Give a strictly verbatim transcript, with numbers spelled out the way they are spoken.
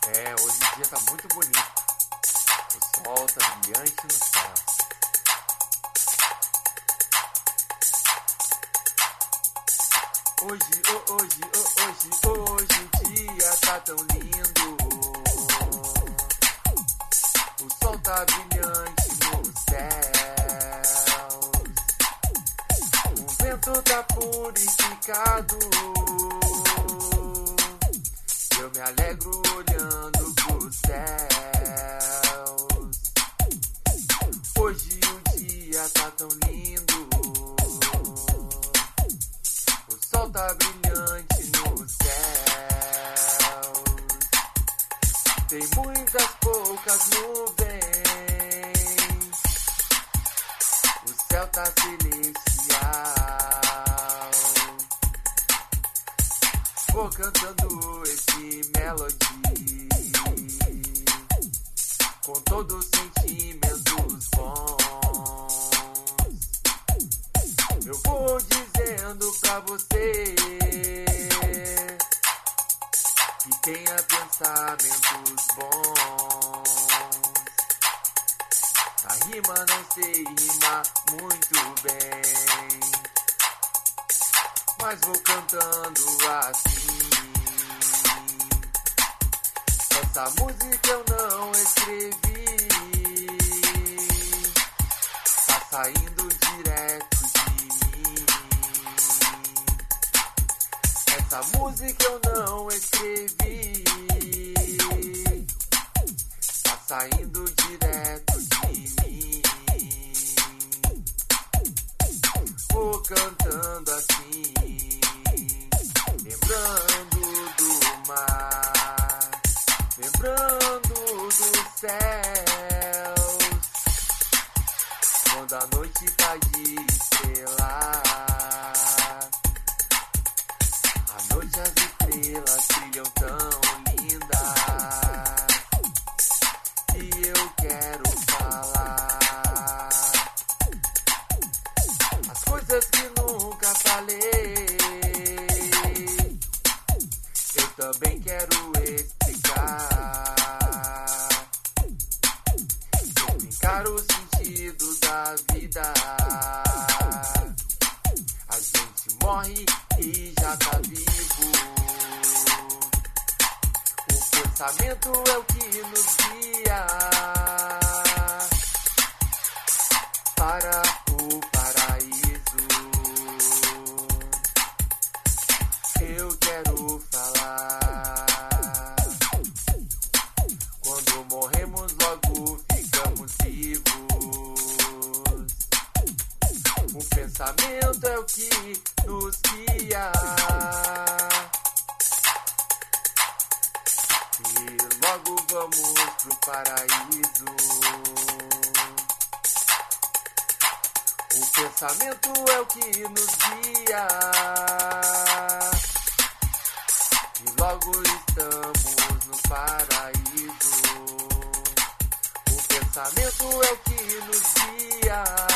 É, hoje o dia tá muito bonito. O sol tá brilhante no céu. Hoje, oh, hoje, oh, hoje, hoje o dia tá tão lindo. O sol tá brilhante no céu. O vento tá purificado. Eu me alegro olhando pros céus. Hoje o dia tá tão lindo. O sol tá brilhante no céu. Tem muitas poucas nuvens. O céu tá celestial. Vou cantando esse melody com todos os sentimentos bons. Eu vou dizendo pra você que tenha pensamentos bons. A rima não sei rimar muito bem, mas vou cantando assim. Essa música eu não escrevi, tá saindo direto de mim. Essa música eu não escrevi, tá saindo direto de mim. Vou cantando assim, lembrando do mar, lembrando dos céus, quando a noite tá de estrelas. À noite as estrelas brilham tão lindas, e eu quero falar as coisas que nunca falei. Eu também quero explicar, explicar o sentido da vida. A gente morre e já tá vivo. O pensamento é o que nos guia para o paraíso. Eu quero falar, quando morremos logo ficamos vivos. O pensamento é o que nos guia, e logo vamos pro paraíso. O pensamento é o que nos guia, e logo estamos no paraíso. O pensamento é o que nos guia.